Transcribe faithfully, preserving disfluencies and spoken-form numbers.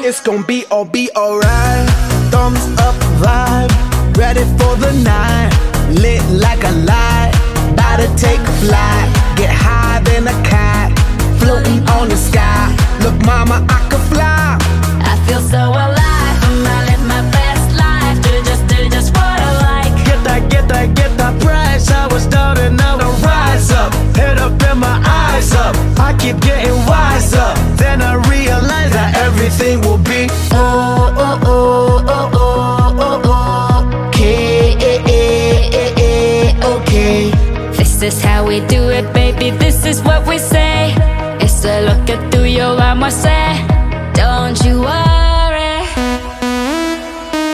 It's gonna be all be alright. Thumbs up vibe, ready for the night. Lit like a light, about to take a flight. Get higher than a cat, floating on the sky. Look mama, I could fly. I feel so alive, I live my best life. Do just, do just what I like. Get that, get that, get that price. I was down and now I rise up. Head up and my eyes up, I keep getting wiser. Then I realize that everything will be Oh, oh, oh, oh, oh, oh, oh. Okay, eh, eh, eh, eh, okay. This is how we do it, baby, this is what we say. It's a look at through your arm, I say.